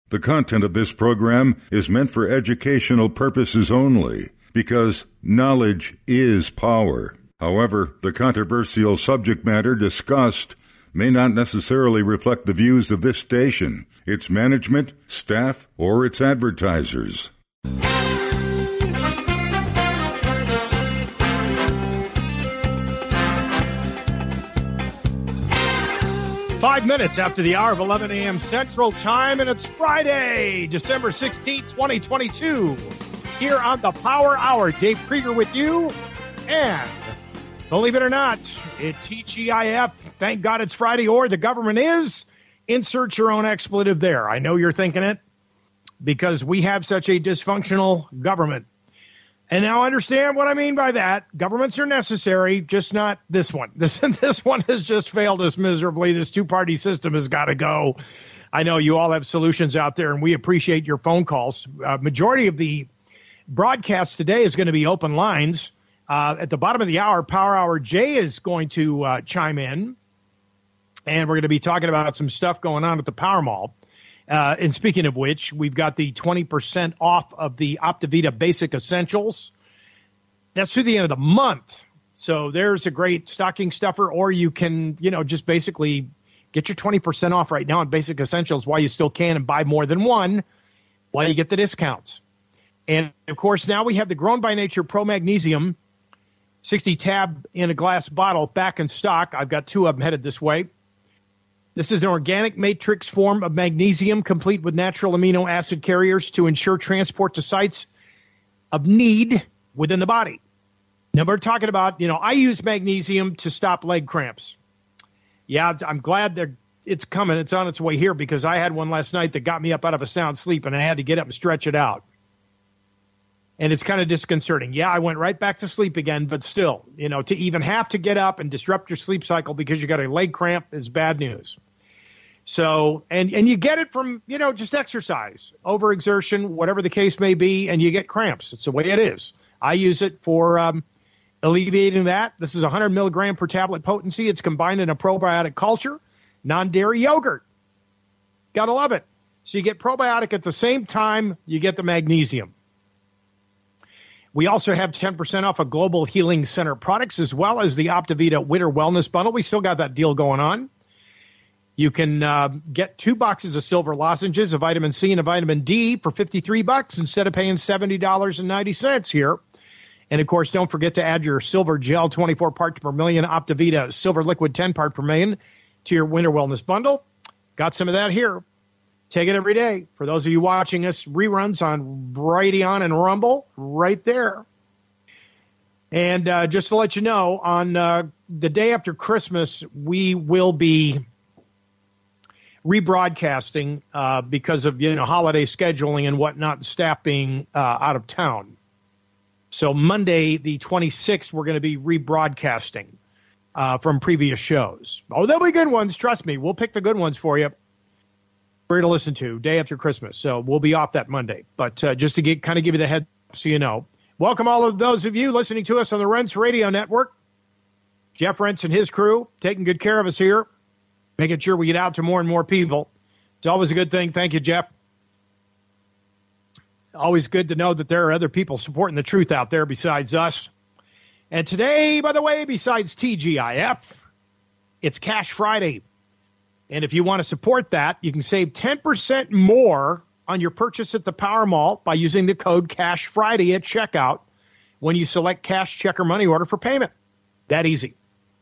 The content of this program is meant for educational purposes only, because knowledge is power. However, the controversial subject matter discussed may not necessarily reflect the views of this station, its management, staff, or its advertisers. 5 minutes after the hour of 11 a.m. Central Time, and it's Friday, December 16, 2022. Here on the Power Hour, Dave Krieger with you, and believe it or not, it's TGIF. Thank God it's Friday, or the government is. Insert your own expletive there. I know you're thinking it, because we have such a dysfunctional government. And now understand what I mean by that. Governments are necessary, just not this one. This one has just failed us miserably. This two-party system has got to go. I know you all have solutions out there, and we appreciate your phone calls. Majority of the broadcast today is going to be open lines. At the bottom of the hour, Power Hour Jay is going to chime in, and we're going to be talking about some stuff going on at the Power Mall. And speaking of which, we've got the 20% off of the Optavita Basic Essentials. That's through the end of the month. So there's a great stocking stuffer, or you can, just basically get your 20% off right now on Basic Essentials while you still can, and buy more than one while you get the discounts. And, of course, now we have the Grown by Nature Pro Magnesium 60 tab in a glass bottle back in stock. I've got two of them headed this way. This is an organic matrix form of magnesium, complete with natural amino acid carriers to ensure transport to sites of need within the body. Now, we're talking about, I use magnesium to stop leg cramps. Yeah, I'm glad it's coming. It's on its way here, because I had one last night that got me up out of a sound sleep, and I had to get up and stretch it out. And it's kind of disconcerting. Yeah, I went right back to sleep again, but still, to even have to get up and disrupt your sleep cycle because you got a leg cramp is bad news. So, and you get it from, just exercise, overexertion, whatever the case may be, and you get cramps. It's the way it is. I use it for alleviating that. This is 100 milligram per tablet potency. It's combined in a probiotic culture, non-dairy yogurt. Gotta love it. So you get probiotic at the same time you get the magnesium. We also have 10% off of Global Healing Center products, as well as the Optavita Winter Wellness Bundle. We still got that deal going on. You can get 2 boxes of silver lozenges, a vitamin C and a vitamin D for $53 instead of paying $70.90 here. And, of course, don't forget to add your silver gel 24 parts per million, Optavita silver liquid 10 parts per million to your Winter Wellness Bundle. Got some of that here. Take it every day. For those of you watching us, reruns on Brighteon and Rumble, right there. And just to let you know, on the day after Christmas, we will be rebroadcasting because of holiday scheduling and whatnot, staff being out of town. So Monday, the 26th, we're going to be rebroadcasting from previous shows. Oh, they'll be good ones. Trust me. We'll pick the good ones for you. Free to listen to day after Christmas. So we'll be off that Monday. But just to give you the heads up so you know. Welcome all of those of you listening to us on the Rents Radio Network. Jeff Rents and his crew taking good care of us here, making sure we get out to more and more people. It's always a good thing. Thank you, Jeff. Always good to know that there are other people supporting the truth out there besides us. And today, by the way, besides TGIF, it's Cash Friday. And if you want to support that, you can save 10% more on your purchase at the Power Mall by using the code Cash Friday at checkout when you select cash, check, or money order for payment. That easy.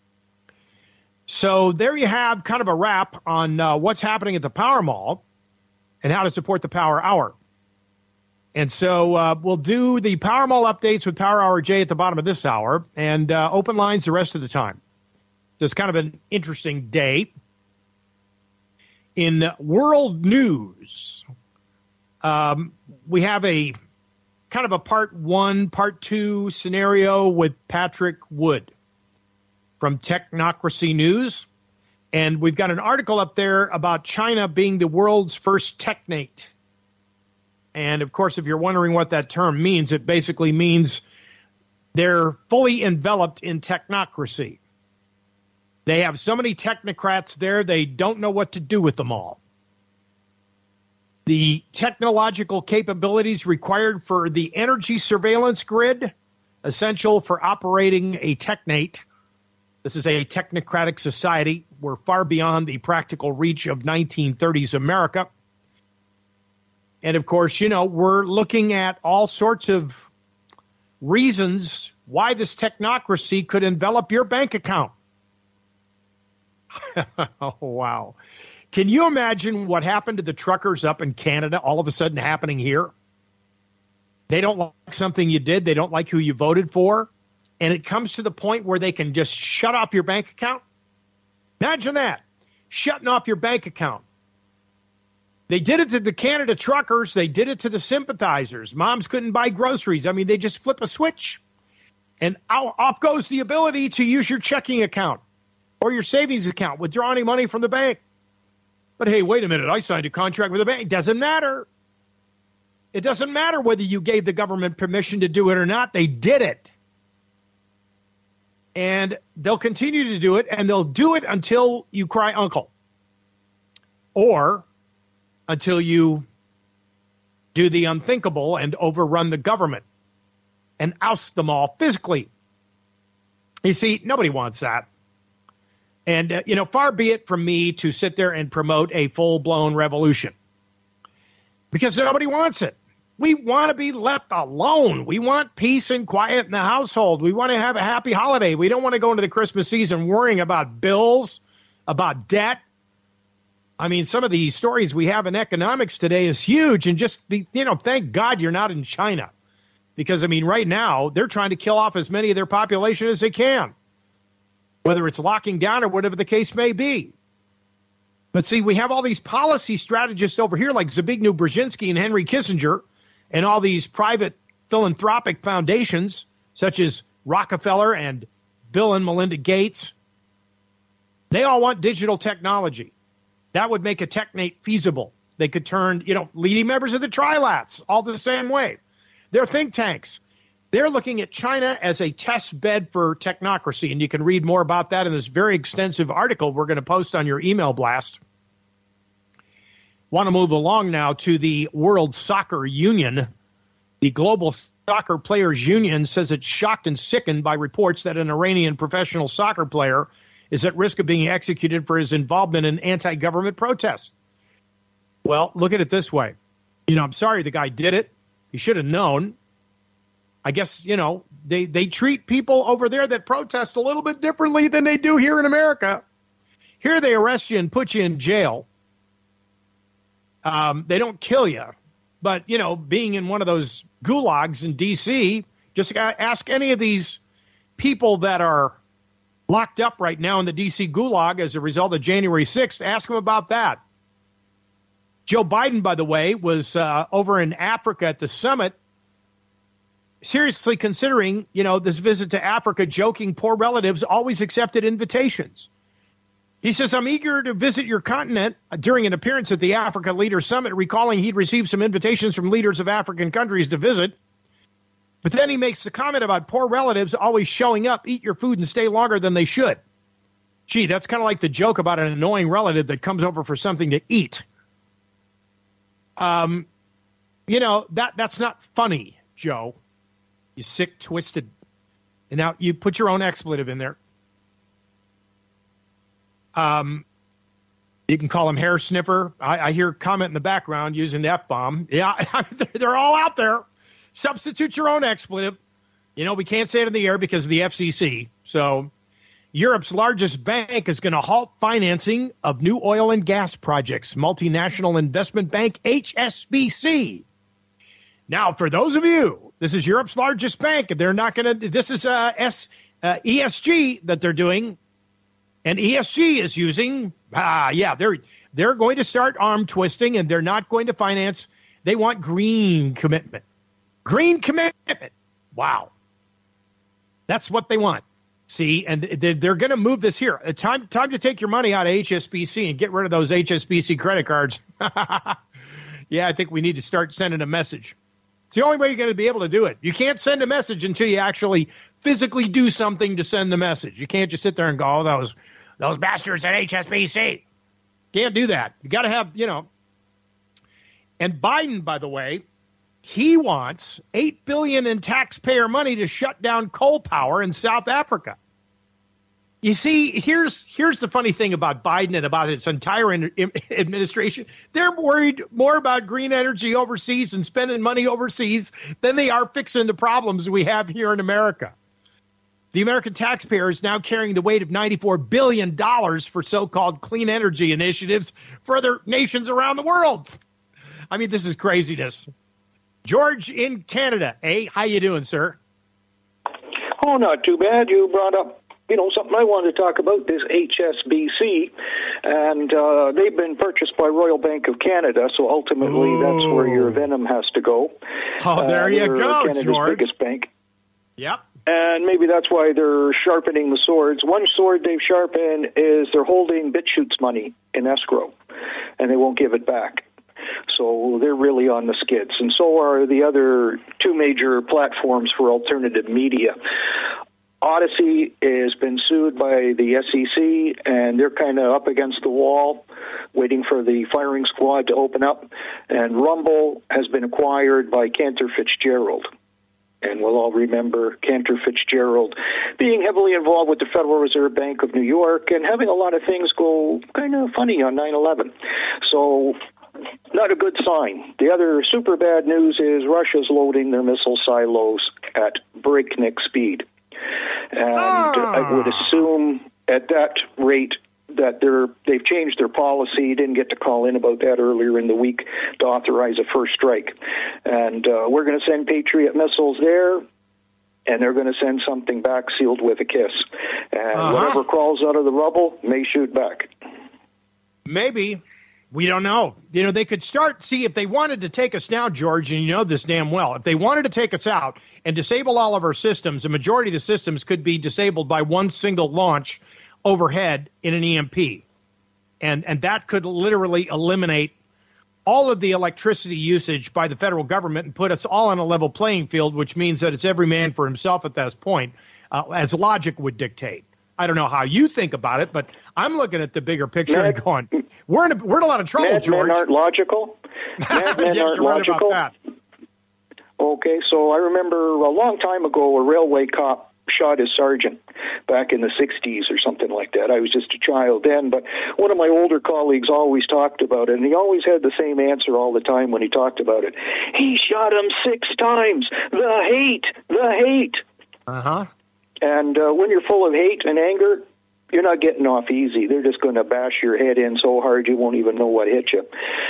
So there you have kind of a wrap on what's happening at the Power Mall and how to support the Power Hour. And so we'll do the Power Mall updates with Power Hour J at the bottom of this hour, and open lines the rest of the time. So it's kind of an interesting day. In world news, we have a kind of a part 1, part 2 scenario with Patrick Wood from Technocracy News. And we've got an article up there about China being the world's first technate. And, of course, if you're wondering what that term means, it basically means they're fully enveloped in technocracy. They have so many technocrats there, they don't know what to do with them all. The technological capabilities required for the energy surveillance grid, essential for operating a technate. This is a technocratic society. We're far beyond the practical reach of 1930s America. And, of course, we're looking at all sorts of reasons why this technocracy could envelop your bank account. Oh, wow. Can you imagine what happened to the truckers up in Canada all of a sudden happening here? They don't like something you did. They don't like who you voted for. And it comes to the point where they can just shut off your bank account. Imagine that, shutting off your bank account. They did it to the Canada truckers. They did it to the sympathizers. Moms couldn't buy groceries. I mean, they just flip a switch. And off goes the ability to use your checking account or your savings account, withdraw any money from the bank. But, hey, wait a minute. I signed a contract with the bank. It doesn't matter. It doesn't matter whether you gave the government permission to do it or not. They did it. And they'll continue to do it, and they'll do it until you cry uncle. Or until you do the unthinkable and overrun the government and oust them all physically. You see, nobody wants that. And, far be it from me to sit there and promote a full-blown revolution because nobody wants it. We want to be left alone. We want peace and quiet in the household. We want to have a happy holiday. We don't want to go into the Christmas season worrying about bills, about debt. I mean, some of the stories we have in economics today is huge. And just, thank God you're not in China. Because, right now, they're trying to kill off as many of their population as they can, whether it's locking down or whatever the case may be. But see, we have all these policy strategists over here like Zbigniew Brzezinski and Henry Kissinger and all these private philanthropic foundations such as Rockefeller and Bill and Melinda Gates. They all want digital technology. That would make a technate feasible. They could turn, leading members of the Trilats all the same way. They're think tanks. They're looking at China as a test bed for technocracy, and you can read more about that in this very extensive article we're going to post on your email blast. Want to move along now to the World Soccer Union. The Global Soccer Players Union says it's shocked and sickened by reports that an Iranian professional soccer player is at risk of being executed for his involvement in anti-government protests. Well, look at it this way. I'm sorry the guy did it. He should have known. I guess, they treat people over there that protest a little bit differently than they do here in America. Here they arrest you and put you in jail. They don't kill you. But, being in one of those gulags in D.C., just ask any of these people that are locked up right now in the D.C. gulag as a result of January 6th. Ask them about that. Joe Biden, by the way, was over in Africa at the summit, seriously considering, this visit to Africa, joking poor relatives always accepted invitations. He says, I'm eager to visit your continent during an appearance at the Africa Leaders Summit, recalling he'd received some invitations from leaders of African countries to visit. But then he makes the comment about poor relatives always showing up, eat your food, and stay longer than they should. Gee, that's kind of like the joke about an annoying relative that comes over for something to eat. That's not funny, Joe. You sick, twisted. And now you put your own expletive in there. You can call him hair sniffer. I hear comment in the background using the F-bomb. Yeah, they're all out there. Substitute your own expletive. We can't say it in the air because of the FCC. So Europe's largest bank is going to halt financing of new oil and gas projects. Multinational investment bank HSBC. Now, for those of you, this is Europe's largest bank. They're not going to. This is ESG that they're doing, and ESG is using. They're going to start arm twisting, and they're not going to finance. They want green commitment. Green commitment. Wow, that's what they want. See, and they're going to move this here. Time to take your money out of HSBC and get rid of those HSBC credit cards. Yeah, I think we need to start sending a message. It's the only way you're going to be able to do it. You can't send a message until you actually physically do something to send the message. You can't just sit there and go, oh, those bastards at HSBC. Can't do that. You got to have, And Biden, by the way, he wants $8 billion in taxpayer money to shut down coal power in South Africa. You see, here's the funny thing about Biden and about his entire administration. They're worried more about green energy overseas and spending money overseas than they are fixing the problems we have here in America. The American taxpayer is now carrying the weight of $94 billion for so-called clean energy initiatives for other nations around the world. I mean, this is craziness. George in Canada. Hey, how you doing, sir? Oh, not too bad. You brought up, something I wanted to talk about, this HSBC, and they've been purchased by Royal Bank of Canada, so ultimately that's where your venom has to go. Oh, there you go, Canada's George. Biggest bank. Yep. And maybe that's why they're sharpening the swords. One sword they've sharpened is they're holding BitChutes money in escrow, and they won't give it back. So they're really on the skids. And so are the other two major platforms for alternative media. Odyssey has been sued by the SEC, and they're kind of up against the wall, waiting for the firing squad to open up. And Rumble has been acquired by Cantor Fitzgerald. And we'll all remember Cantor Fitzgerald being heavily involved with the Federal Reserve Bank of New York and having a lot of things go kind of funny on 9/11. So not a good sign. The other super bad news is Russia's loading their missile silos at breakneck speed. And I would assume at that rate that they've changed their policy. Didn't get to call in about that earlier in the week to authorize a first strike. And we're going to send Patriot missiles there, and they're going to send something back sealed with a kiss. And whatever crawls out of the rubble may shoot back. Maybe. We don't know. They could see if they wanted to take us down, George, and you know this damn well. If they wanted to take us out and disable all of our systems, a majority of the systems could be disabled by one single launch overhead in an EMP. And that could literally eliminate all of the electricity usage by the federal government and put us all on a level playing field, which means that it's every man for himself at this point, as logic would dictate. I don't know how you think about it, but I'm looking at the bigger picture and going, we're in a lot of trouble, George. Men aren't logical. Men aren't logical. Right about that. Okay, so I remember a long time ago a railway cop shot his sergeant back in the 60s or something like that. I was just a child then, but one of my older colleagues always talked about it, and he always had the same answer all the time when he talked about it. He shot him 6 times. The hate. Uh-huh. And when you're full of hate and anger, you're not getting off easy. They're just going to bash your head in so hard you won't even know what hit you.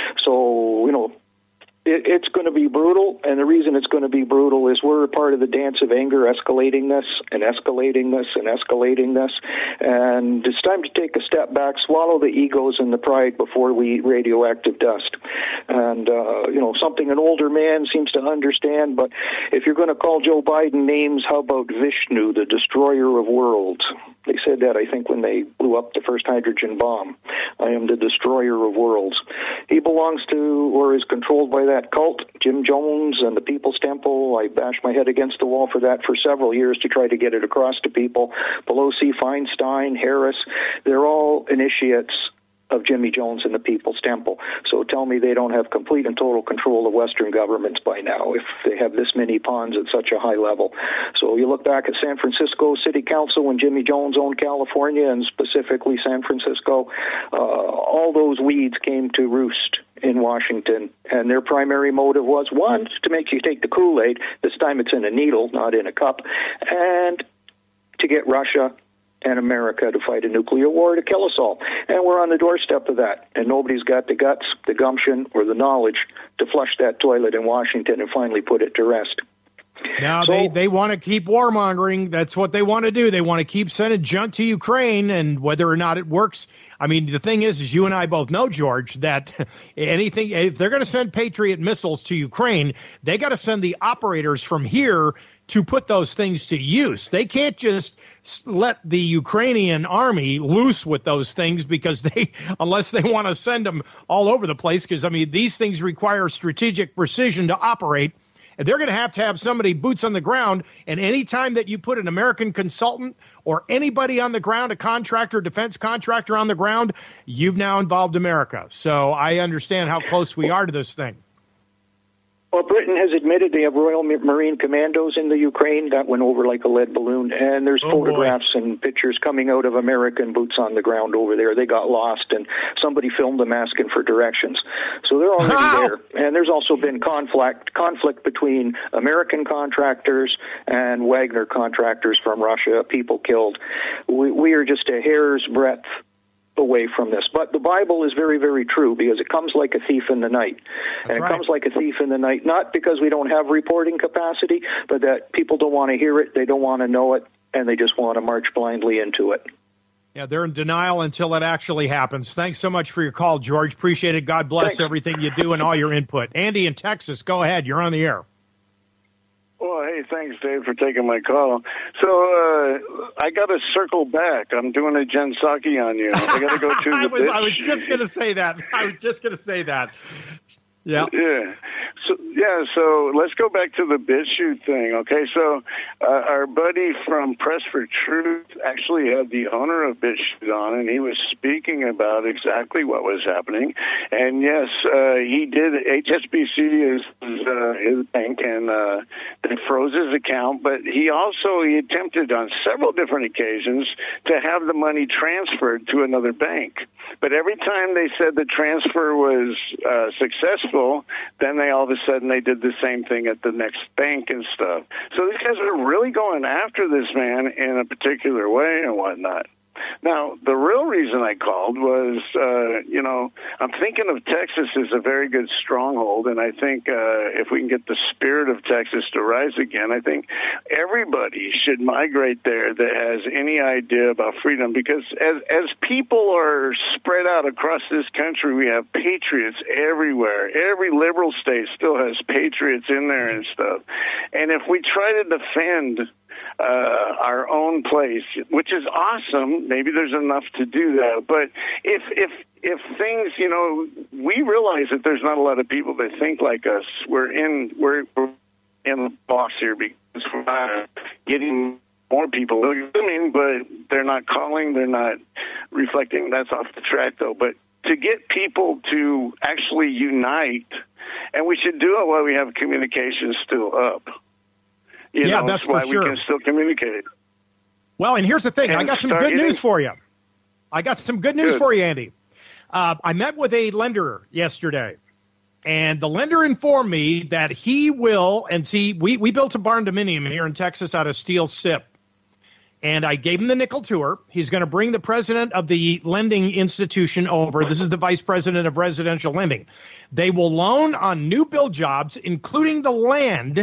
So, it's going to be brutal, and the reason it's going to be brutal is we're part of the dance of anger, escalating this and escalating this and escalating this. And it's time to take a step back, swallow the egos and the pride before we eat radioactive dust. And, something an older man seems to understand, but if you're going to call Joe Biden names, how about Vishnu, the destroyer of worlds? They said that, I think, when they blew up the first hydrogen bomb. I am the destroyer of worlds. He belongs to, or is controlled by that cult, Jim Jones and the People's Temple. I bashed my head against the wall for that for several years to try to get it across to people. Pelosi, Feinstein, Harris, they're all initiates of Jimmy Jones and the People's Temple. So tell me they don't have complete and total control of Western governments by now if they have this many pawns at such a high level. So you look back at San Francisco City Council when Jimmy Jones owned California and specifically San Francisco, all those weeds came to roost in Washington, and their primary motive was, one, to make you take the Kool-Aid. This time it's in a needle, not in a cup, and to get Russia and America to fight a nuclear war to kill us all. And we're on the doorstep of that. And nobody's got the guts, the gumption, or the knowledge to flush that toilet in Washington and finally put it to rest. Now, they want to keep warmongering. That's what they want to do. They want to keep sending junk to Ukraine, and whether or not it works. I mean, the thing is you and I both know, George, that if they're going to send Patriot missiles to Ukraine, they got to send the operators from here to put those things to use. They can't just let the Ukrainian army loose with those things unless they want to send them all over the place. Because, I mean, these things require strategic precision to operate. And they're going to have somebody boots on the ground. And any time that you put an American consultant or anybody on the ground, a contractor, defense contractor on the ground, you've now involved America. So I understand how close we are to this thing. Well, Britain has admitted they have Royal Marine Commandos in the Ukraine. That went over like a lead balloon. And there's photographs and pictures coming out of American boots on the ground over there. They got lost, and somebody filmed them asking for directions. So they're already there. And there's also been conflict between American contractors and Wagner contractors from Russia, people killed. We are just a hair's breadth away from this. But the Bible is very, very true, because it comes like a thief in the night. And it comes like a thief in the night, not because we don't have reporting capacity, but that people don't want to hear it, they don't want to know it, and they just want to march blindly into it. Yeah, they're in denial until it actually happens. Thanks so much for your call, George. Appreciate it. God bless everything you do and all your input. Andy in Texas, go ahead. You're on the air. Well, hey, thanks, Dave, for taking my call. So I got to circle back. I'm doing a Jen Psaki on you. I got to go to the I was just going to say that. Yeah. So let's go back to the BitChute thing, okay? So our buddy from Press for Truth actually had the owner of BitChute on, and he was speaking about exactly what was happening. And yes, he did. HSBC is his bank, and they froze his account. But he attempted on several different occasions to have the money transferred to another bank. But every time they said the transfer was successful, then they all of a sudden they did the same thing at the next bank and stuff. So these guys are really going after this man in a particular way and whatnot. Now, the real reason I called was, I'm thinking of Texas as a very good stronghold, and I think if we can get the spirit of Texas to rise again, I think everybody should migrate there that has any idea about freedom, because as people are spread out across this country, we have patriots everywhere. Every liberal state still has patriots in there and stuff. And if we try to defend our own place, which is awesome. Maybe there's enough to do that. But if things, we realize that there's not a lot of people that think like us. We're in the box here because we're not getting more people listening, but they're not calling, they're not reflecting. That's off the track, though. But to get people to actually unite, and we should do it while we have communication still up. That's why for sure. We can still communicate. Well, and here's the thing. I got some good news for you. Andy. I met with a lender yesterday, and the lender informed me that he will, and see, we built a barn dominium here in Texas out of steel SIP, and I gave him the nickel tour. He's going to bring the president of the lending institution over. This is the vice president of residential lending. They will loan on new build jobs, including the land.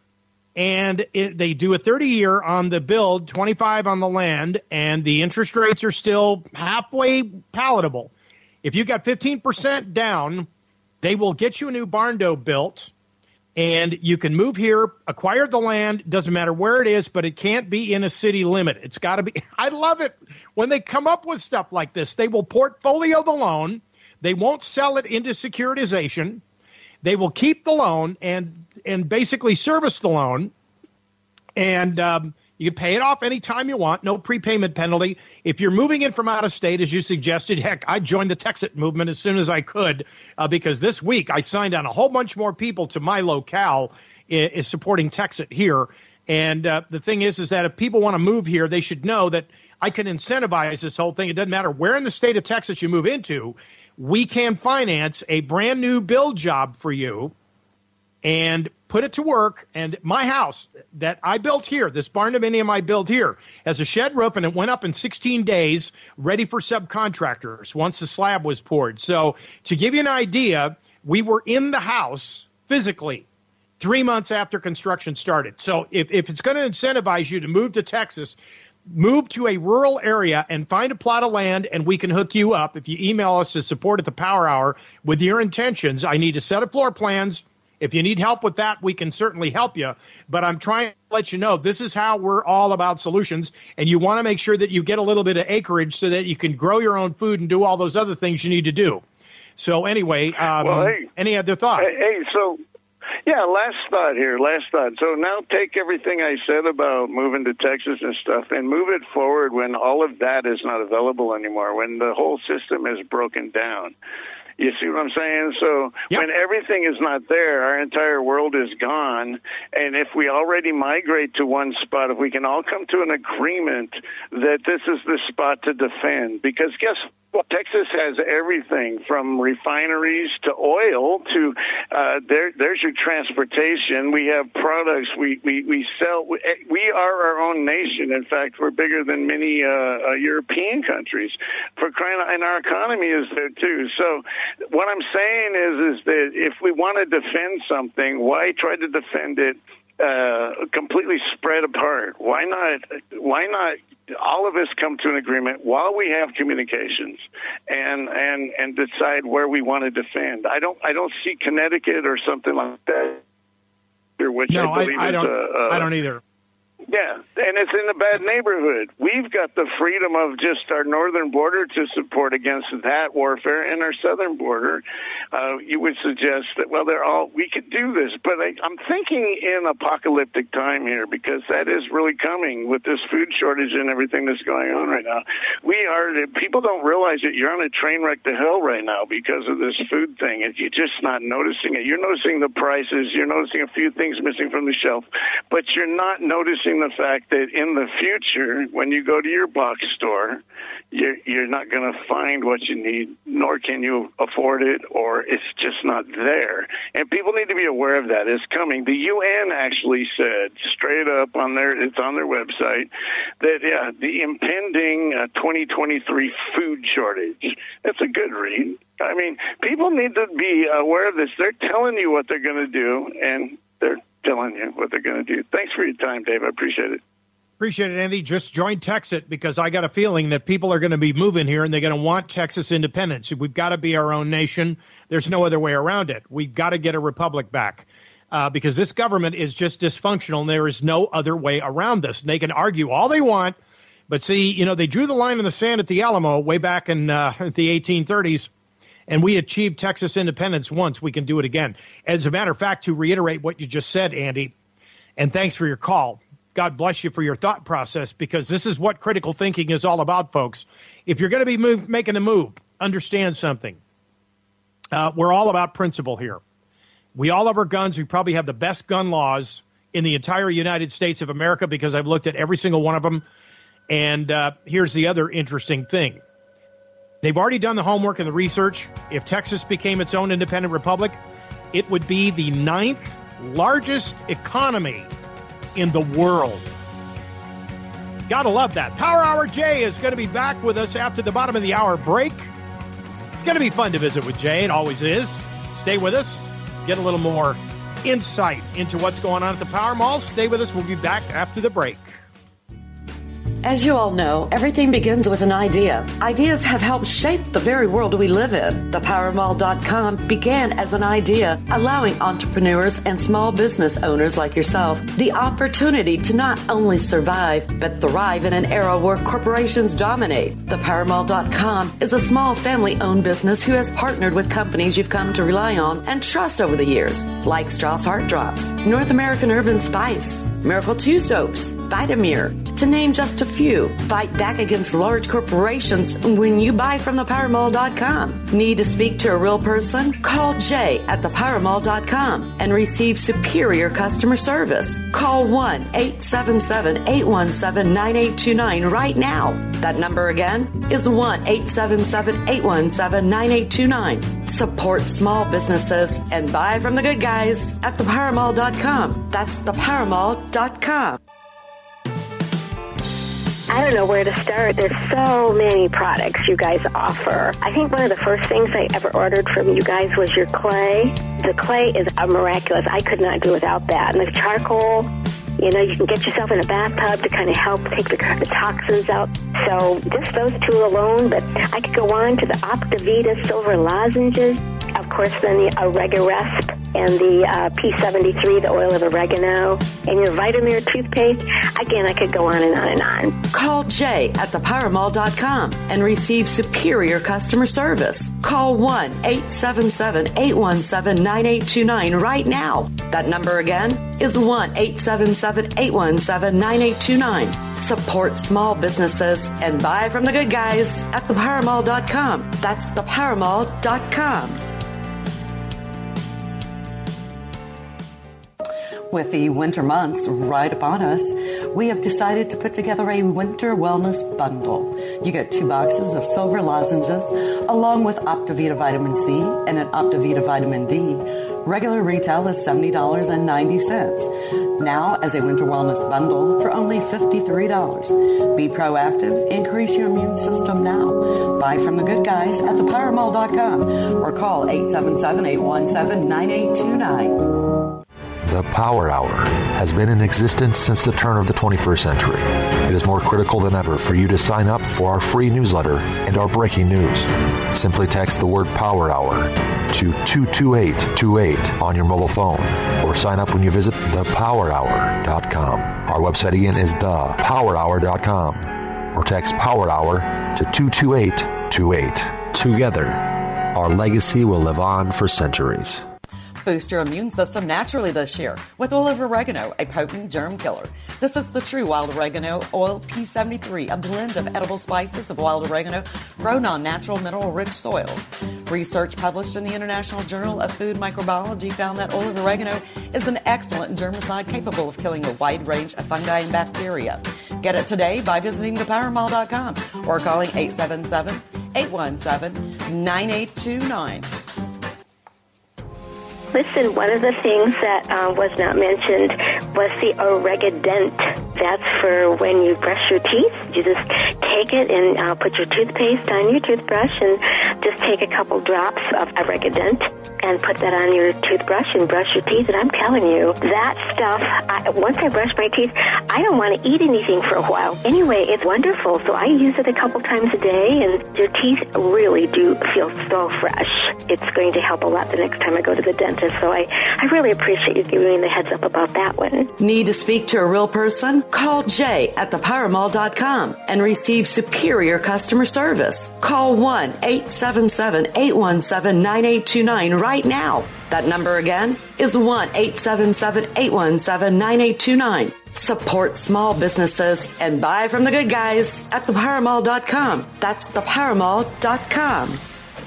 And they do a 30-year on the build, 25 on the land, and the interest rates are still halfway palatable. If you got 15% down, they will get you a new barn dough built, and you can move here, acquire the land, doesn't matter where it is, but it can't be in a city limit. It's got to be. I love it when they come up with stuff like this. They will portfolio the loan. They won't sell it into securitization. They will keep the loan and basically service the loan, and you can pay it off anytime you want, no prepayment penalty. If you're moving in from out of state, as you suggested, heck, I joined the Texit movement as soon as I could, because this week I signed on a whole bunch more people to my locale is supporting Texit here. And the thing is that if people want to move here, they should know that I can incentivize this whole thing. It doesn't matter where in the state of Texas you move into. We can finance a brand new build job for you and put it to work. And my house that I built here, this barn dominium I built here, has a shed roof, and it went up in 16 days, ready for subcontractors once the slab was poured. So to give you an idea, we were in the house physically 3 months after construction started. So if it's going to incentivize you to move to Texas, move to a rural area and find a plot of land, and we can hook you up. If you email us to support at the Power Hour with your intentions, I need a set of floor plans. If you need help with that, we can certainly help you. But I'm trying to let you know this is how we're all about solutions, and you want to make sure that you get a little bit of acreage so that you can grow your own food and do all those other things you need to do. So anyway, any other thoughts? Last thought. So now take everything I said about moving to Texas and stuff and move it forward when all of that is not available anymore, when the whole system is broken down. You see what I'm saying? So when everything is not there, our entire world is gone. And if we already migrate to one spot, if we can all come to an agreement that this is the spot to defend, because guess what? Texas has everything from refineries to oil to there's your transportation. We have products. We sell. We are our own nation. In fact, we're bigger than many European countries. For crying out, and our economy is there too. So what I'm saying is that if we want to defend something, why try to defend it completely spread apart? Why not all of us come to an agreement while we have communications and decide where we want to defend? I don't see Connecticut or something like that, which I believe I don't either. Yeah, and it's in a bad neighborhood. We've got the freedom of just our northern border to support against that warfare, and our southern border, you would suggest that, well, we could do this. But I'm thinking in apocalyptic time here, because that is really coming with this food shortage and everything that's going on right now. People don't realize that you're on a train wreck to hell right now because of this food thing, and you're just not noticing it. You're noticing the prices, you're noticing a few things missing from the shelf, but you're not noticing the fact that in the future, when you go to your box store, you're not going to find what you need, nor can you afford it, or it's just not there. And people need to be aware of that. It's coming. The UN actually said straight up it's on their website, that the impending 2023 food shortage. That's a good read. I mean, people need to be aware of this. They're telling you what they're going to do, and they're telling you what they're going to do. Thanks for your time, Dave. I appreciate it. Appreciate it, Andy. Just join Texit, because I got a feeling that people are going to be moving here and they're going to want Texas independence. We've got to be our own nation. There's no other way around it. We've got to get a republic back because this government is just dysfunctional and there is no other way around this. And they can argue all they want, but see, they drew the line in the sand at the Alamo way back in the 1830s. And we achieved Texas independence once. We can do it again. As a matter of fact, to reiterate what you just said, Andy, and thanks for your call. God bless you for your thought process, because this is what critical thinking is all about, folks. If you're going to be making a move, understand something. We're all about principle here. We all have our guns. We probably have the best gun laws in the entire United States of America, because I've looked at every single one of them. And here's the other interesting thing. They've already done the homework and the research. If Texas became its own independent republic, it would be the 9th largest economy in the world. Gotta love that. Power Hour Jay is going to be back with us after the bottom of the hour break. It's going to be fun to visit with Jay. It always is. Stay with us. Get a little more insight into what's going on at the Power Mall. Stay with us. We'll be back after the break. As you all know, everything begins with an idea. Ideas have helped shape the very world we live in. ThePowerMall.com began as an idea, allowing entrepreneurs and small business owners like yourself the opportunity to not only survive, but thrive in an era where corporations dominate. ThePowerMall.com is a small family-owned business who has partnered with companies you've come to rely on and trust over the years, like Strauss Heart Drops, North American Urban Spice, Miracle 2 Soaps, Vitamir, to name just a few. Fight back against large corporations when you buy from ThePowerMall.com. Need to speak to a real person? Call Jay at ThePowerMall.com and receive superior customer service. Call 1-877-817-9829 right now. That number again is 1-877-817-9829. Support small businesses and buy from the good guys at ThePowerMall.com. That's ThePowerMall.com. I don't know where to start. There's so many products you guys offer. I think one of the first things I ever ordered from you guys was your clay. The clay is miraculous. I could not do without that. And the charcoal, you can get yourself in a bathtub to kind of help take the toxins out. So just those two alone, but I could go on to the Optavita silver lozenges. Of of course, then the Oregarest and the P73, the oil of oregano, and your Vitamir toothpaste. Again, I could go on and on and on. Call Jay at thepowermall.com and receive superior customer service. Call 1-877-817-9829 right now. That number again is 1-877-817-9829. Support small businesses and buy from the good guys at thepowermall.com. That's thepowermall.com. With the winter months right upon us, we have decided to put together a winter wellness bundle. You get 2 boxes of silver lozenges along with Optivita Vitamin C and an Optivita Vitamin D. Regular retail is $70.90. Now, as a winter wellness bundle for only $53. Be proactive. Increase your immune system now. Buy from the good guys at thepowermall.com or call 877-817-9829. The Power Hour has been in existence since the turn of the 21st century. It is more critical than ever for you to sign up for our free newsletter and our breaking news. Simply text the word Power Hour to 22828 on your mobile phone or sign up when you visit thepowerhour.com. Our website again is thepowerhour.com or text Power Hour to 22828. Together, our legacy will live on for centuries. Boost your immune system naturally this year with oil of oregano, a potent germ killer. This is the true wild oregano oil P73, a blend of edible spices of wild oregano grown on natural mineral-rich soils. Research published in the International Journal of Food Microbiology found that oil of oregano is an excellent germicide capable of killing a wide range of fungi and bacteria. Get it today by visiting thepowermall.com or calling 877-817-9829. Listen, one of the things that was not mentioned was the Oregadent. That's for when you brush your teeth. You just take it and put your toothpaste on your toothbrush and just take a couple drops of Oregadent and put that on your toothbrush and brush your teeth. And I'm telling you, that stuff, once I brush my teeth, I don't want to eat anything for a while. Anyway, it's wonderful. So I use it a couple times a day, and your teeth really do feel so fresh. It's going to help a lot the next time I go to the dentist. So I really appreciate you giving me the heads up about that one. Need to speak to a real person? Call Jay at thepowermall.com and receive superior customer service. Call 1-877-817-9829 right now. That number again is 1-877-817-9829. Support small businesses and buy from the good guys at thepowermall.com. That's thepowermall.com.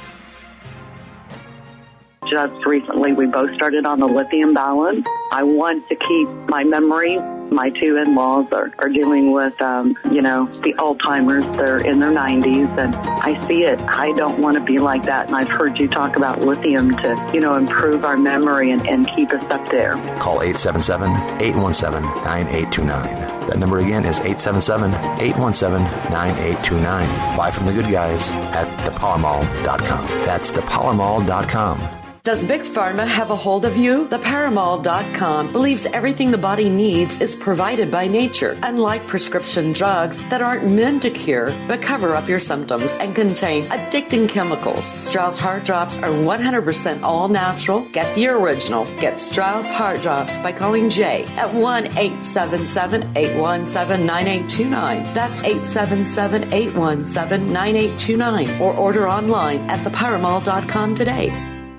Just recently, we both started on the lithium balance. I want to keep my memory. My 2 in-laws are dealing with, the Alzheimer's. They're in their 90s, and I see it. I don't want to be like that, and I've heard you talk about lithium to, improve our memory and keep us up there. Call 877-817-9829. That number again is 877-817-9829. Buy from the good guys at thepowermall.com. That's thepowermall.com. Does Big Pharma have a hold of you? ThePowerMall.com believes everything the body needs is provided by nature, unlike prescription drugs that aren't meant to cure but cover up your symptoms and contain addicting chemicals. Strauss Heart Drops are 100% all natural. Get the original. Get Strauss Heart Drops by calling Jay at 1-877-817-9829. That's 877-817-9829. Or order online at ThePowerMall.com today.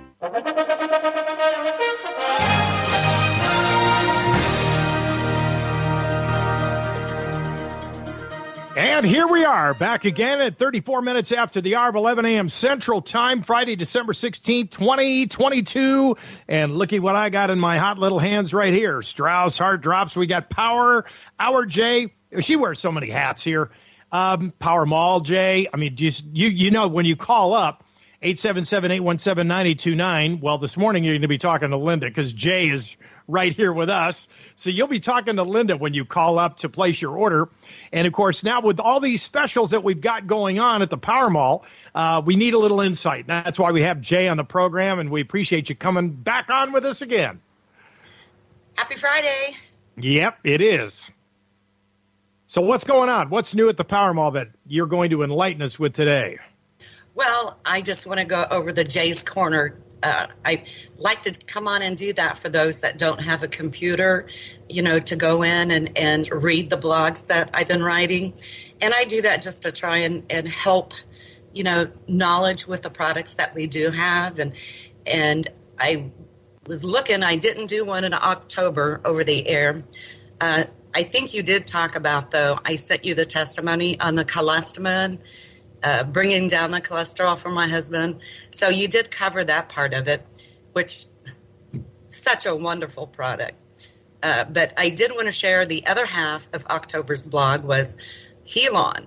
And here we are, back again at 34 minutes after the hour of 11 a.m. Central Time, Friday, December 16th, 2022. And looky what I got in my hot little hands right here. Strauss Heart Drops. We got Power Hour Jay. She wears so many hats here. Power Mall Jay. I mean, you know when you call up, 877-817-9829. Well, this morning you're going to be talking to Linda because Jay is right here with us. So you'll be talking to Linda when you call up to place your order. And, of course, now with all these specials that we've got going on at the Power Mall, we need a little insight. That's why we have Jay on the program, and we appreciate you coming back on with us again. Happy Friday. Yep, it is. So what's going on? What's new at the Power Mall that you're going to enlighten us with today? Well, I just want to go over the Jay's Corner I like to come on and do that for those that don't have a computer, to go in and read the blogs that I've been writing. And I do that just to try and help, knowledge with the products that we do have. And I was looking, I didn't do one in October over the air. I think you did talk about, though, I sent you the testimony on the cholesterol, bringing down the cholesterol for my husband. So you did cover that part of it, which such a wonderful product. But I did want to share the other half of October's blog was Helon.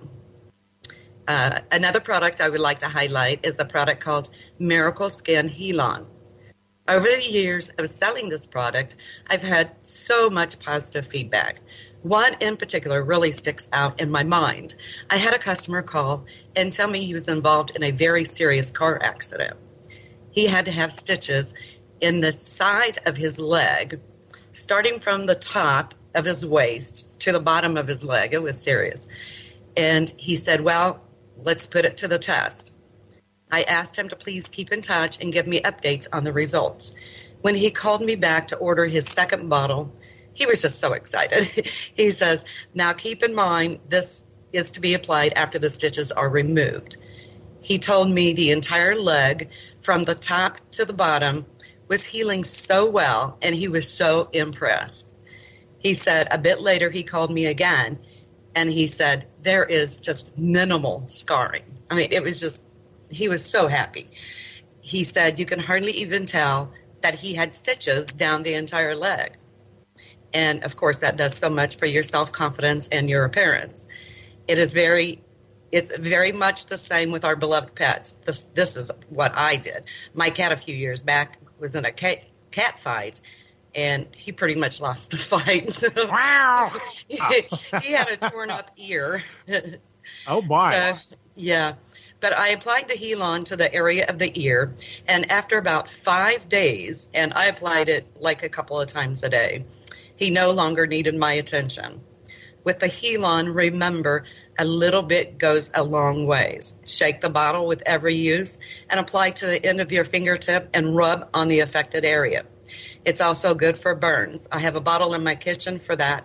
Another product I would like to highlight is a product called Miracle Skin Helon. Over the years of selling this product, I've had so much positive feedback. One in particular really sticks out in my mind. I had a customer call and tell me he was involved in a very serious car accident. He had to have stitches in the side of his leg, starting from the top of his waist to the bottom of his leg. It was serious. And he said, well, let's put it to the test. I asked him to please keep in touch and give me updates on the results. When he called me back to order his second bottle, he was just so excited. He says, now keep in mind, this is to be applied after the stitches are removed. He told me the entire leg from the top to the bottom was healing so well, and he was so impressed. He said a bit later he called me again, and he said there is just minimal scarring. I mean, it was just, he was so happy. He said you can hardly even tell that he had stitches down the entire leg. And, of course, that does so much for your self-confidence and your appearance. It's very much the same with our beloved pets. This is what I did. My cat a few years back was in a cat fight, and he pretty much lost the fight. So wow! he had a torn-up ear. Oh, my. So, yeah. But I applied the Helon to the area of the ear, and after about 5 days, and I applied it like a couple of times a day, he no longer needed my attention. With the Helon, remember, a little bit goes a long ways. Shake the bottle with every use and apply to the end of your fingertip and rub on the affected area. It's also good for burns. I have a bottle in my kitchen for that.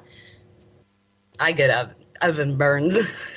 I get oven burns.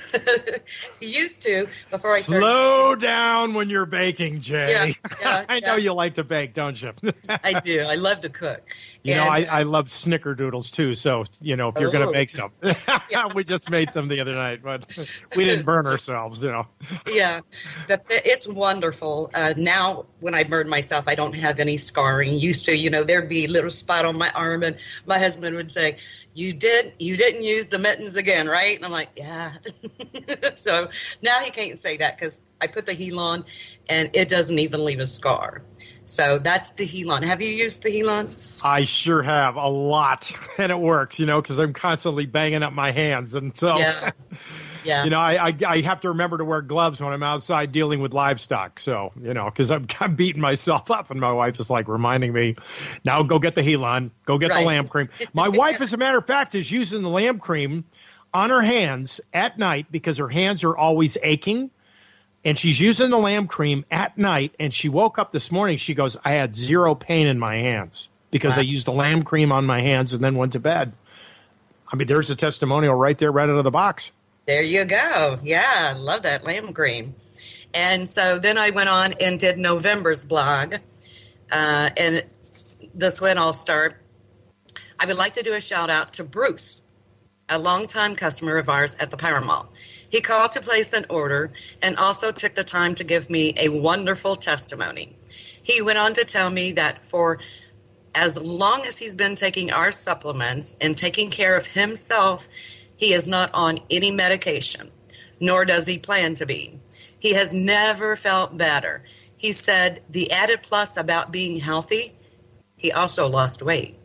Used to before I started. Slow down when you're baking, Jay. Yeah, I know you like to bake, don't you? I do. I love to cook. I love snickerdoodles too. So if you're going to make some, we just made some the other night, but we didn't burn ourselves. Yeah, but it's wonderful. Now when I burn myself, I don't have any scarring. Used to, there'd be a little spot on my arm, and my husband would say, You didn't use the mittens again, right? And I'm like, yeah. So now he can't say that because I put the Helon and it doesn't even leave a scar. So that's the Helon. Have you used the Helon? I sure have, a lot. And it works, because I'm constantly banging up my hands. And so, yeah. I have to remember to wear gloves when I'm outside dealing with livestock. So, because I'm beating myself up. And my wife is like reminding me, now go get the Helon, go get the lamb cream. My wife, as a matter of fact, is using the lamb cream on her hands at night because her hands are always aching. And she's using the lamb cream at night. And she woke up this morning. She goes, I had zero pain in my hands because I used the lamb cream on my hands and then went to bed. I mean, there's a testimonial right there, right out of the box. There you go. Yeah, I love that lamb cream. And so then I went on and did November's blog. And this one I'll start. I would like to do a shout out to Bruce, a longtime customer of ours at the Power Mall. He called to place an order and also took the time to give me a wonderful testimony. He went on to tell me that for as long as he's been taking our supplements and taking care of himself, he is not on any medication, nor does he plan to be. He has never felt better. He said the added plus about being healthy, he also lost weight.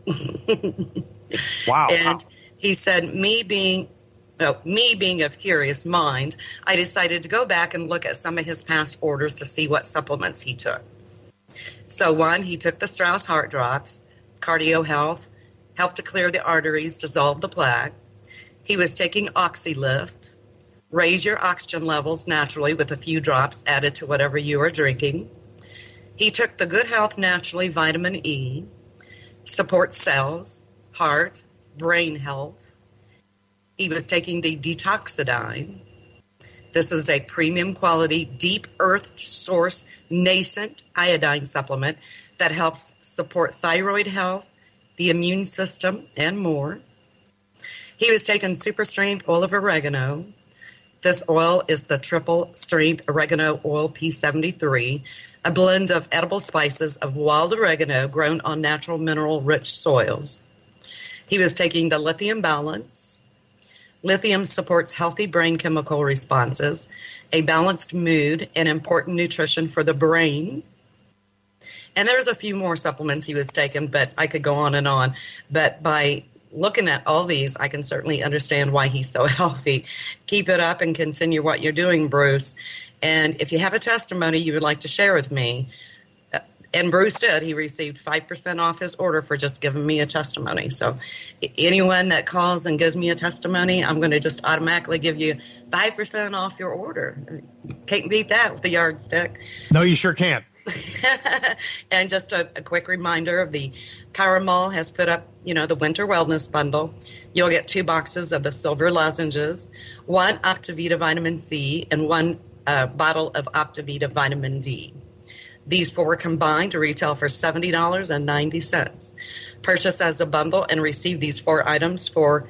Wow. And he said, me being of curious mind, I decided to go back and look at some of his past orders to see what supplements he took. So one, he took the Strauss Heart Drops, Cardio Health, helped to clear the arteries, dissolve the plaque. He was taking OxyLift, raise your oxygen levels naturally with a few drops added to whatever you are drinking. He took the Good Health Naturally Vitamin E, supports cells, heart, brain health. He was taking the Detoxidine. This is a premium quality, deep earth source, nascent iodine supplement that helps support thyroid health, the immune system, and more. He was taking Super Strength Oil of Oregano. This oil is the Triple Strength Oregano Oil P73, a blend of edible spices of wild oregano grown on natural mineral-rich soils. He was taking the Lithium Balance. Lithium supports healthy brain chemical responses, a balanced mood, and important nutrition for the brain. And there's a few more supplements he was taking, but I could go on and on. But by looking at all these, I can certainly understand why he's so healthy. Keep it up and continue what you're doing, Bruce. And if you have a testimony you would like to share with me, and Bruce did, he received 5% off his order for just giving me a testimony. So anyone that calls and gives me a testimony, I'm going to just automatically give you 5% off your order. Can't beat that with the yardstick. No, you sure can't. And just a quick reminder of the Power Mall has put up, the Winter Wellness Bundle. You'll get 2 boxes of the silver lozenges, 1 Optivita Vitamin C, and 1 bottle of Optivita Vitamin D. These 4 combined retail for $70.90. Purchase as a bundle and receive these 4 items for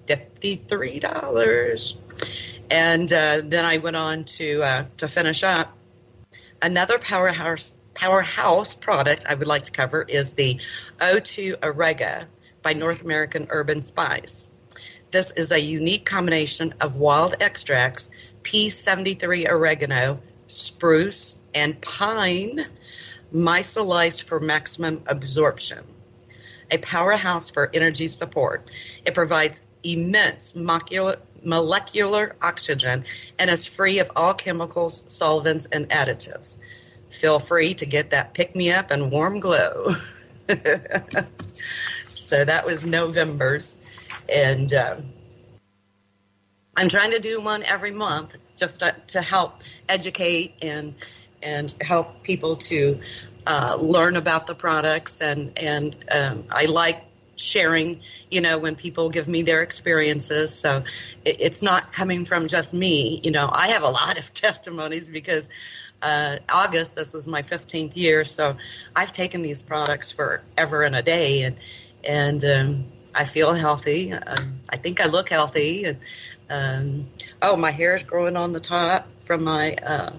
$53. And then I went on to finish up. Another powerhouse product I would like to cover is the O2 Orega by North American Urban Spice. This is a unique combination of wild extracts, P73 oregano, spruce, and pine, micellized for maximum absorption. A powerhouse for energy support. It provides immense molecular oxygen and is free of all chemicals, solvents, and additives. Feel free to get that pick-me-up and warm glow. So that was November's. And I'm trying to do one every month just to help educate and help people to learn about the products. And I like sharing, when people give me their experiences. So it's not coming from just me. I have a lot of testimonies because August, this was my 15th year. So I've taken these products forever and a day. And I feel healthy. I think I look healthy. And my hair is growing on the top from my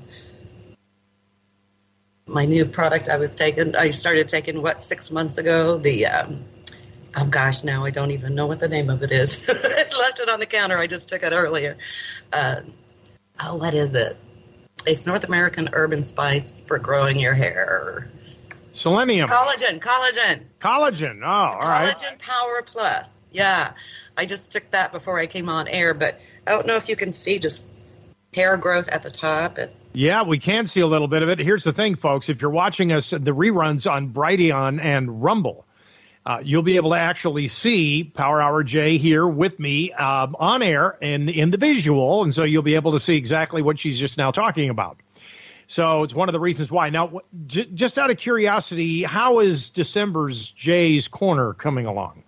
my new product I was taking. I started taking 6 months ago. The now I don't even know what the name of it is. I left it on the counter. I just took it earlier. What is it? It's North American Urban Spice for growing your hair. Selenium. Collagen. Oh, all right. Collagen Power Plus. Yeah. I just took that before I came on air, but I don't know if you can see just hair growth at the top. Yeah, we can see a little bit of it. Here's the thing, folks. If you're watching us, the reruns on Brighteon and Rumble, you'll be able to actually see Power Hour Jay here with me on air and in the visual, and so you'll be able to see exactly what she's just now talking about. So it's one of the reasons why. Now, just out of curiosity, how is December's Jay's Corner coming along?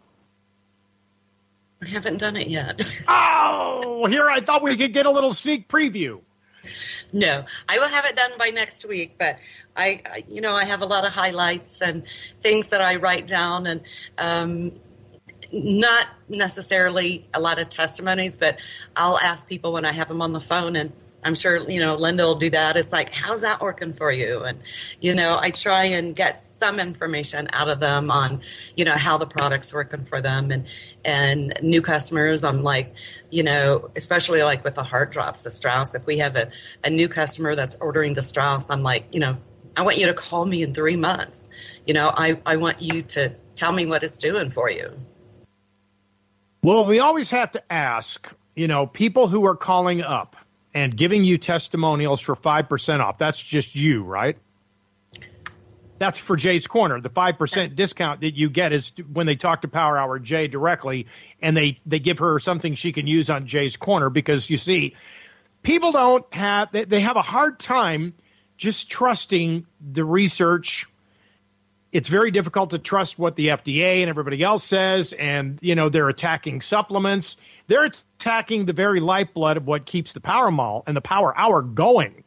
I haven't done it yet. Oh, here I thought we could get a little sneak preview. No, I will have it done by next week, but I have a lot of highlights and things that I write down, and not necessarily a lot of testimonies, but I'll ask people when I have them on the phone, and I'm sure, Linda will do that. It's like, how's that working for you? And, I try and get some information out of them on, how the product's working for them. And new customers, I'm like, especially like with the heart drops, the Strauss, if we have a new customer that's ordering the Strauss, I'm like, I want you to call me in 3 months. I want you to tell me what it's doing for you. Well, we always have to ask, people who are calling up and giving you testimonials for 5% off. That's just you, right? That's for Jay's Corner. The 5% discount that you get is when they talk to Power Hour Jay directly, and they give her something she can use on Jay's Corner, because, you see, people they have a hard time just trusting the research. It's very difficult to trust what the FDA and everybody else says, and, they're attacking supplements. They're attacking the very lifeblood of what keeps the Power Mall and the Power Hour going.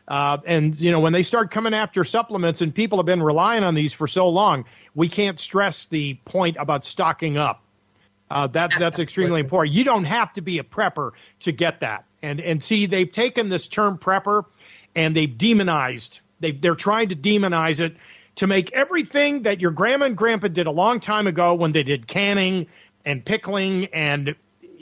When they start coming after supplements, and people have been relying on these for so long, we can't stress the point about stocking up. That's extremely important. You don't have to be a prepper to get that. And see, they've taken this term prepper and they've demonized. They're trying to demonize it to make everything that your grandma and grandpa did a long time ago when they did canning and pickling and,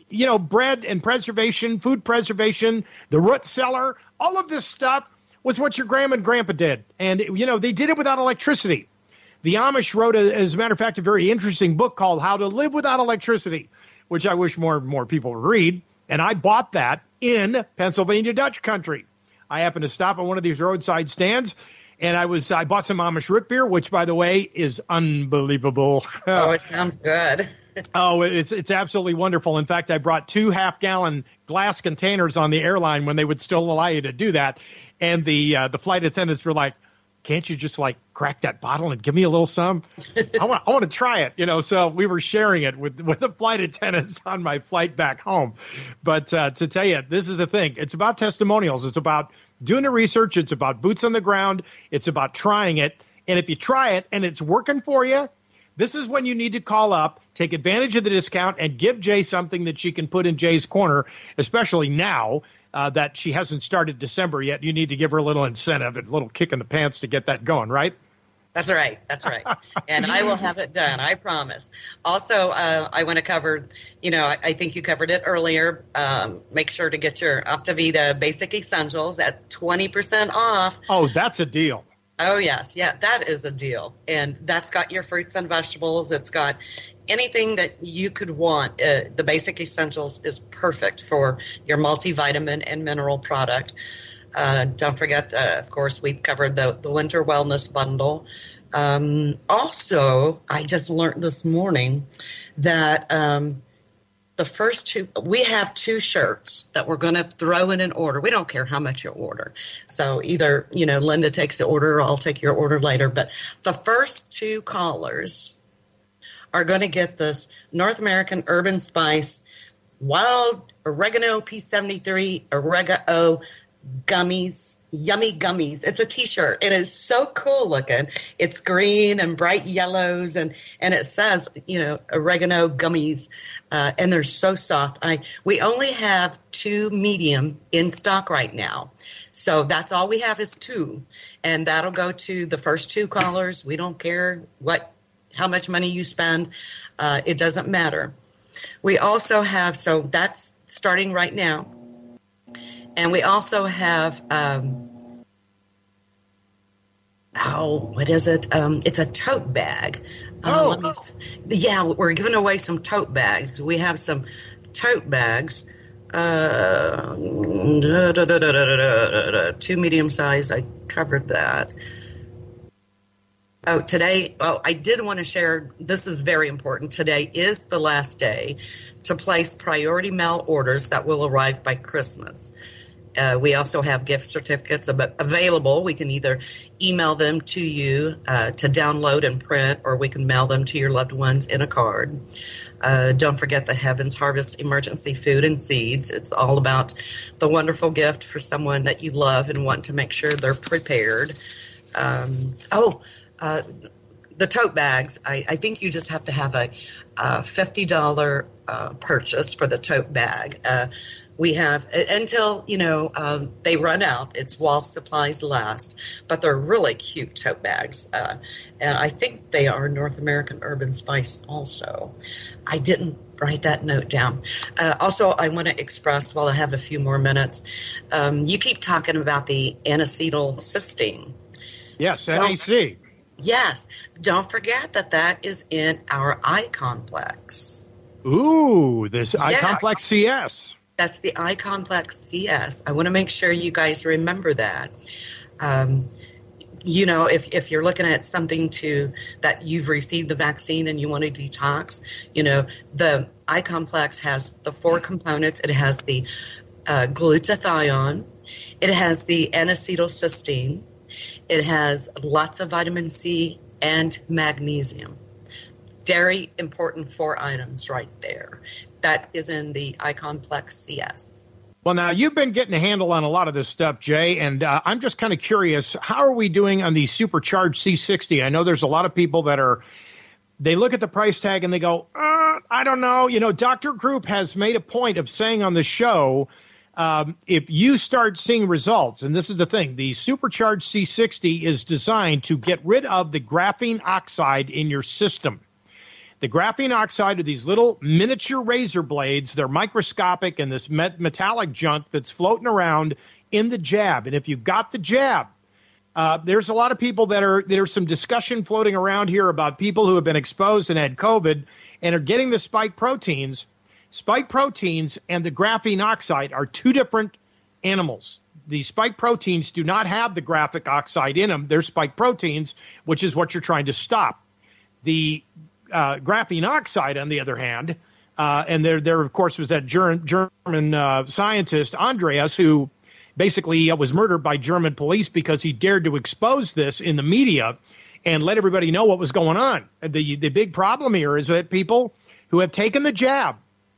bread and preservation, food preservation, the root cellar, all of this stuff was what your grandma and grandpa did. And, they did it without electricity. The Amish wrote, as a matter of fact, a very interesting book called How to Live Without Electricity, which I wish more people would read. And I bought that in Pennsylvania Dutch country. I happened to stop at one of these roadside stands, and I bought some Amish root beer, which, by the way, is unbelievable. Oh, it sounds good. Oh, it's absolutely wonderful. In fact, I brought 2 half-gallon glass containers on the airline when they would still allow you to do that. And the flight attendants were like, can't you just crack that bottle and give me a little some? I want to try it, So we were sharing it with the flight attendants on my flight back home. But to tell you, this is the thing. It's about testimonials. It's about doing the research. It's about boots on the ground. It's about trying it. And if you try it and it's working for you, this is when you need to call up, take advantage of the discount, and give Jay something that she can put in Jay's corner, especially now that she hasn't started December yet. You need to give her a little incentive, a little kick in the pants to get that going, right? That's right. And I will have it done, I promise. Also, I want to cover, I think you covered it earlier. Make sure to get your Optivita Basic Essentials at 20% off. Oh, that's a deal. Oh, yes. Yeah, that is a deal. And that's got your fruits and vegetables. It's got anything that you could want. The Basic Essentials is perfect for your multivitamin and mineral product. Don't forget, of course, we covered the Winter Wellness Bundle. Also, I just learned this morning that the first 2, we have 2 shirts that we're going to throw in an order. We don't care how much you order. So either, Linda takes the order or I'll take your order later. But the first 2 callers are going to get this North American Urban Spice Wild Oregano P73 Oregano Gummies, Yummy Gummies. It's a T-shirt. It is so cool looking. It's green and bright yellows, and it says, oregano gummies, and they're so soft. We only have 2 medium in stock right now, so that's all we have is 2, and that'll go to the first 2 callers. We don't care how much money you spend. It doesn't matter. We also have, so that's starting right now. And we also have, what is it? It's a tote bag. We're giving away some tote bags. We have some tote bags, 2 medium size. I covered that. I did want to share, this is very important. Today is the last day to place priority mail orders that will arrive by Christmas. We also have gift certificates available. We can either email them to you to download and print, or we can mail them to your loved ones in a card. Don't forget the Heaven's Harvest Emergency Food and Seeds. It's all about the wonderful gift for someone that you love and want to make sure they're prepared. The tote bags, I think you just have to have a $50 purchase for the tote bag. We have until, they run out. It's while supplies last. But they're really cute tote bags. And I think they are North American Urban Spice also. I didn't write that note down. Also, I want to express, while I have a few more minutes, you keep talking about the N-acetylcysteine. Yes, NAC. Yes. Don't forget that is in our I-complex. Ooh, this I-complex CS. That's the I-complex CS. I want to make sure you guys remember that. If you're looking at something that you've received the vaccine and you want to detox, the I-complex has the 4 components. It has the glutathione. It has the N-acetylcysteine. It has lots of vitamin C and magnesium. Very important 4 items right there. That is in the iComplex CS. Well, now, you've been getting a handle on a lot of this stuff, Jay, and I'm just kind of curious, how are we doing on the supercharged C60? I know there's a lot of people that they look at the price tag and they go, I don't know. You know, Dr. Group has made a point of saying on the show, if you start seeing results, and this is the thing, the supercharged C60 is designed to get rid of the graphene oxide in your system. The graphene oxide are these little miniature razor blades. They're microscopic and this metallic junk that's floating around in the jab. And if you've got the jab, there's a lot of people there's some discussion floating around here about people who have been exposed and had COVID and are getting the spike proteins. Spike proteins and the graphene oxide are 2 different animals. The spike proteins do not have the graphene oxide in them. They're spike proteins, which is what you're trying to stop. The graphene oxide, on the other hand, and there of course was that German scientist Andreas, who basically was murdered by German police because he dared to expose this in the media and let everybody know what was going on. The big problem here is that people who have taken the jab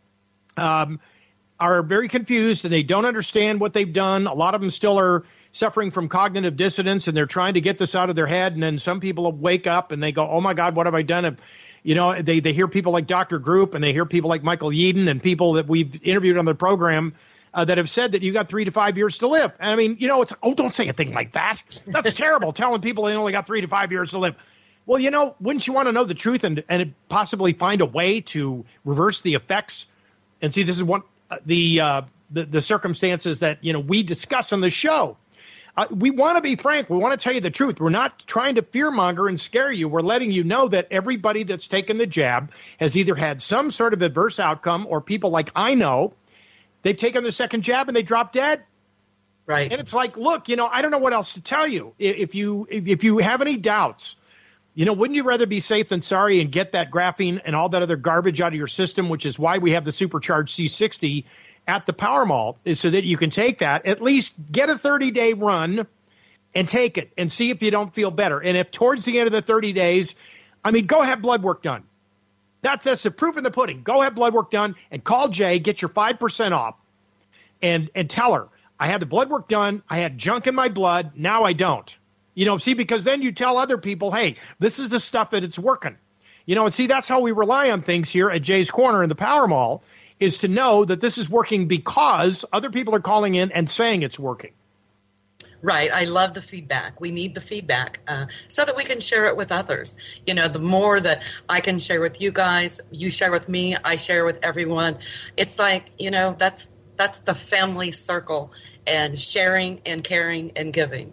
are very confused and they don't understand what they've done. A lot of them still are suffering from cognitive dissonance and they're trying to get this out of their head. And then some people wake up and they go, oh my God, what have I done? You know, they hear people like Dr. Group and they hear people like Michael Yeadon and people that we've interviewed on the program that have said that you got 3 to 5 years to live. And I mean, you know, don't say a thing like that. That's terrible, telling people they only got 3 to 5 years to live. Well, you know, wouldn't you want to know the truth and possibly find a way to reverse the effects? And see, this is what the circumstances that, you know, we discuss on the show. We want to be frank. We want to tell you the truth. We're not trying to fearmonger and scare you. We're letting you know that everybody that's taken the jab has either had some sort of adverse outcome or people like I know, they've taken the second jab and they drop dead. Right. And it's like, look, you know, I don't know what else to tell you. If you have any doubts, you know, wouldn't you rather be safe than sorry and get that graphene and all that other garbage out of your system, which is why we have the supercharged C60 at the Power Mall, is so that you can take that, at least get a 30-day run and take it and see if you don't feel better. And if towards the end of the 30 days, I mean, go have blood work done. That's the proof in the pudding. Go have blood work done and call Jay, get your 5% off and tell her, I had the blood work done. I had junk in my blood. Now I don't. You know, see, because then you tell other people, hey, this is the stuff that it's working. You know, and see, that's how we rely on things here at Jay's Corner in the Power Mall, is to know that this is working because other people are calling in and saying it's working. Right. I love the feedback. We need the feedback so that we can share it with others. You know, the more that I can share with you guys, you share with me, I share with everyone. It's like, you know, that's the family circle, and sharing and caring and giving.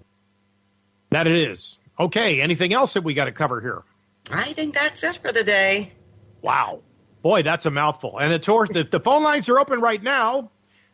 That it is. Okay. Anything else that we got to cover here? I think that's it for the day. Wow. Boy, that's a mouthful. And of course, the phone lines are open right now.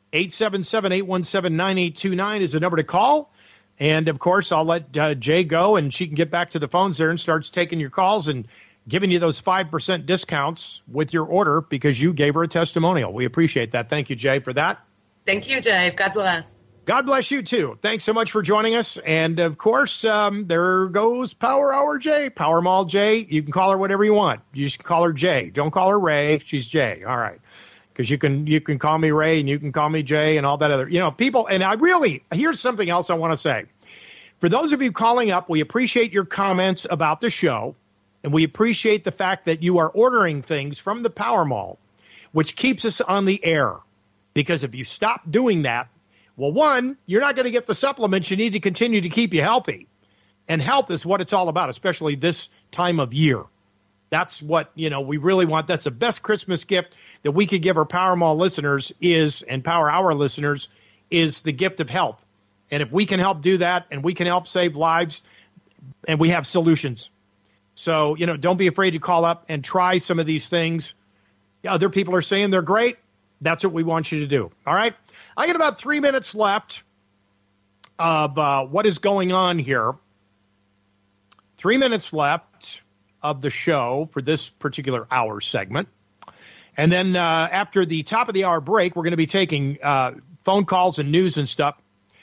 877-817-9829 is the number to call. And, of course, I'll let Jay go, and she can get back to the phones there and starts taking your calls and giving you those 5% discounts with your order because you gave her a testimonial. We appreciate that. Thank you, Jay, for that. Thank you, Dave. God bless. God bless you, too. Thanks so much for joining us. And, of course, there goes Power Hour Jay, Power Mall Jay. You can call her whatever you want. You just call her Jay. Don't call her Ray. She's Jay. All right. Because you can call me Ray and you can call me Jay and all that other, you know, people. And here's something else I want to say. For those of you calling up, we appreciate your comments about the show. And we appreciate the fact that you are ordering things from the Power Mall, which keeps us on the air. Because if you stop doing that, well, one, you're not going to get the supplements you need to continue to keep you healthy. And health is what it's all about, especially this time of year. That's what, you know, we really want. That's the best Christmas gift that we could give our Power Mall listeners and Power Hour listeners is the gift of health. And if we can help do that and we can help save lives, and we have solutions. So, you know, don't be afraid to call up and try some of these things. Other people are saying they're great. That's what we want you to do. All right. I got about 3 minutes left of what is going on here. 3 minutes left of the show for this particular hour segment. And then after the top of the hour break, we're going to be taking phone calls and news and stuff.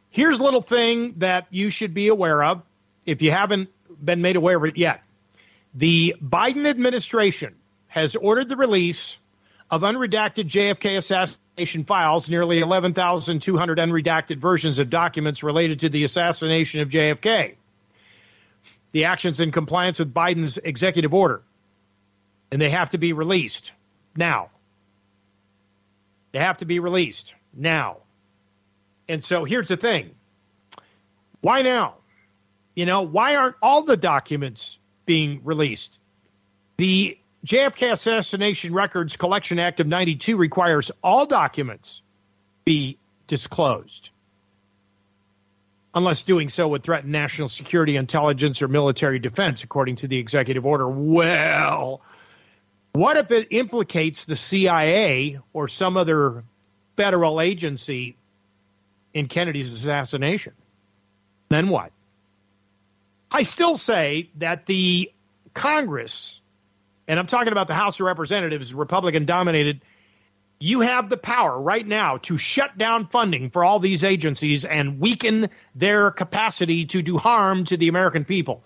Here's a little thing that you should be aware of if you haven't been made aware of it yet. The Biden administration has ordered the release of unredacted JFK assassination files, nearly 11,200 unredacted versions of documents related to the assassination of JFK. The action's in compliance with Biden's executive order, and they have to be released now. They have to be released now. And so here's the thing. Why now? Why aren't all the documents being released? The JFK Assassination Records Collection Act of 92 requires all documents be disclosed, unless doing so would threaten national security, intelligence, or military defense, according to the executive order. Well, what if it implicates the CIA or some other federal agency in Kennedy's assassination? Then what? I still say that the Congress, and I'm talking about the House of Representatives, Republican-dominated, you have the power right now to shut down funding for all these agencies and weaken their capacity to do harm to the American people.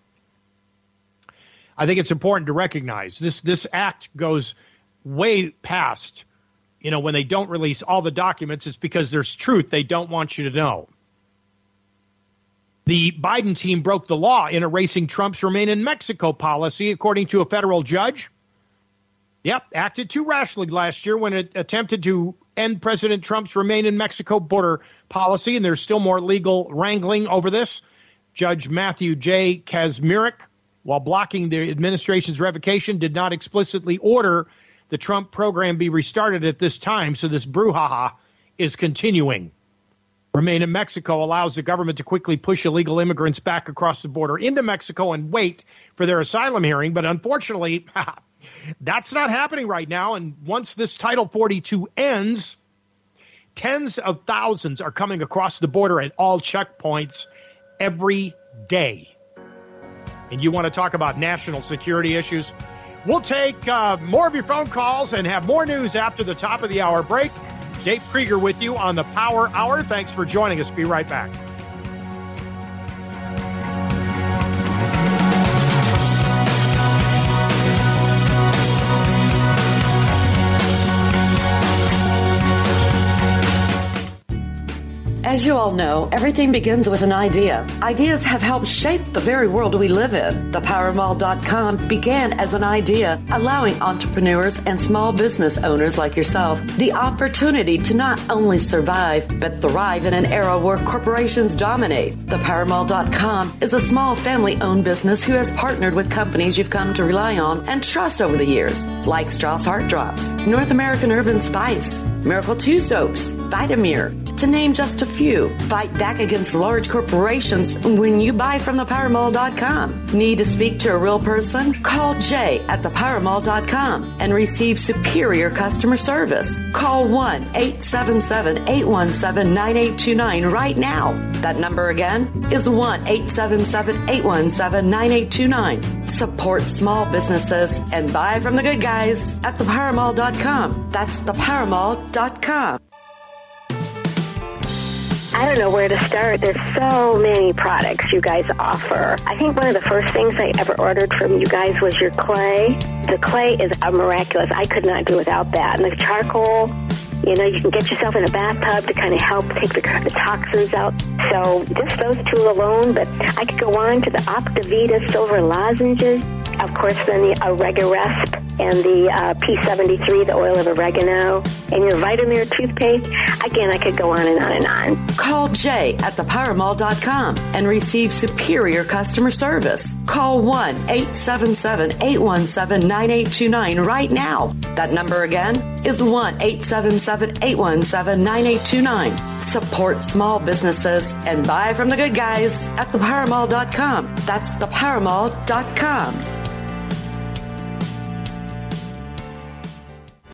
I think it's important to recognize this act goes way past, when they don't release all the documents, it's because there's truth they don't want you to know. The Biden team broke the law in erasing Trump's Remain in Mexico policy, according to a federal judge. Yep, acted too rashly last year when it attempted to end President Trump's Remain in Mexico border policy, and there's still more legal wrangling over this. Judge Matthew J. Kaczmarek, while blocking the administration's revocation, did not explicitly order the Trump program be restarted at this time, so this brouhaha is continuing. Remain in Mexico allows the government to quickly push illegal immigrants back across the border into Mexico and wait for their asylum hearing. But unfortunately, that's not happening right now. And once this Title 42 ends, tens of thousands are coming across the border at all checkpoints every day. And you want to talk about national security issues? We'll take more of your phone calls and have more news after the top of the hour break. Dave Krieger with you on the Power Hour. Thanks for joining us. Be right back. As you all know, everything begins with an idea. Ideas have helped shape the very world we live in. ThePowerMall.com began as an idea, allowing entrepreneurs and small business owners like yourself the opportunity to not only survive, but thrive in an era where corporations dominate. ThePowerMall.com is a small family-owned business who has partnered with companies you've come to rely on and trust over the years, like Strauss Heart Drops, North American Urban Spice, Miracle 2 Soaps, Vitamir, to name just a few. Fight back against large corporations when you buy from ThePowerMall.com. Need to speak to a real person? Call Jay at ThePowerMall.com and receive superior customer service. Call 1-877-817-9829 right now. That number again is 1-877-817-9829. Support small businesses and buy from the good guys at ThePowerMall.com. That's ThePowerMall.com. I don't know where to start. There's so many products you guys offer. I think one of the first things I ever ordered from you guys was your clay. The clay is miraculous. I could not do without that. And the charcoal, you can get yourself in a bathtub to kind of help take the toxins out. So just those two alone, but I could go on to the Optavita silver lozenges. Of course, then the Oregaresp and the P73, the oil of oregano, and your Vitamir toothpaste. Again, I could go on and on and on. Call Jay at ThePowerMall.com and receive superior customer service. Call 1-877-817-9829 right now. That number again is 1-877-817-9829. Support small businesses and buy from the good guys at ThePowerMall.com. That's ThePowerMall.com.